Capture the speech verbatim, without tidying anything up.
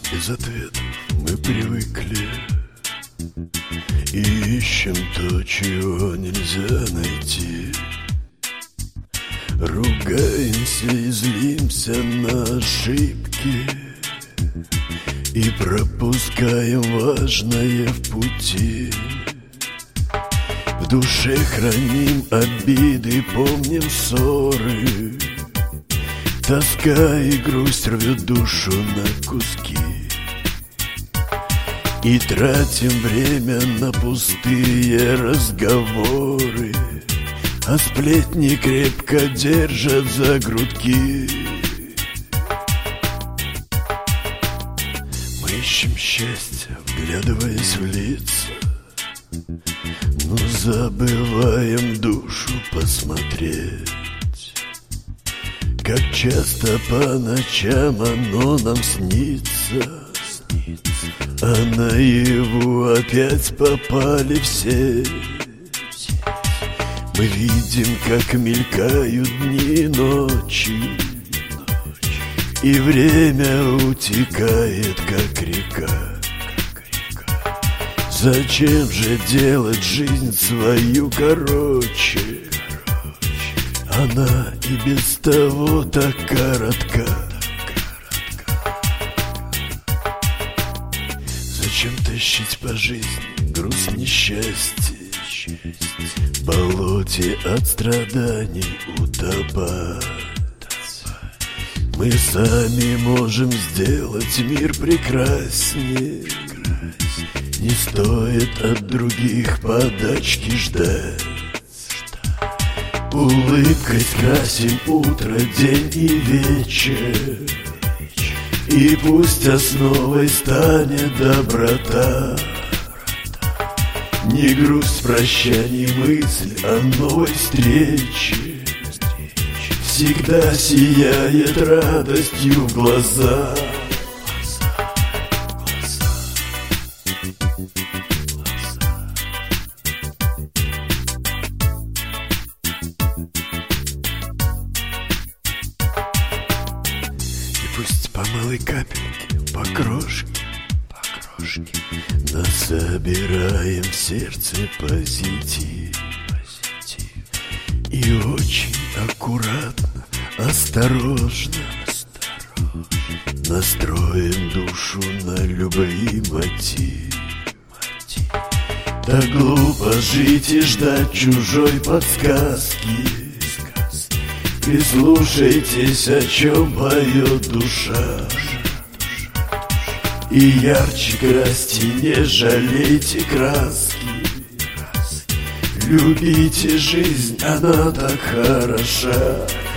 Без ответов мы привыкли и ищем то, чего нельзя найти. Ругаемся и злимся на ошибки и пропускаем важное в пути. В душе храним обиды, помним ссоры. Тоска и грусть рвет душу на куски. И тратим время на пустые разговоры, а сплетни крепко держат за грудки. Мы ищем счастье, вглядываясь в лица, но забываем душу посмотреть. Как часто по ночам оно нам снится, а наяву опять попали все. Мы видим, как мелькают дни и ночи, и время утекает, как река. Зачем же делать жизнь свою короче? Она и без того так коротка. Зачем тащить по жизни груз несчастья, в болоте от страданий утопать? Мы сами можем сделать мир прекраснее. Не стоит от других подачки ждать. Улыбкой скрасим утро, день и вечер, и пусть основой станет доброта. Не грусть прощаний, мысль о новой встрече всегда сияет радостью в глазах. Пусть по малой капельке, по крошке, по крошке насобираем в сердце позитив, позитив. И очень аккуратно, осторожно, осторожно настроим душу на любые мотив. мотив. Так глупо жить и ждать чужой подсказки. Прислушайтесь, о чем поет душа, и ярче красьте, не жалейте краски. Любите жизнь, она так хороша.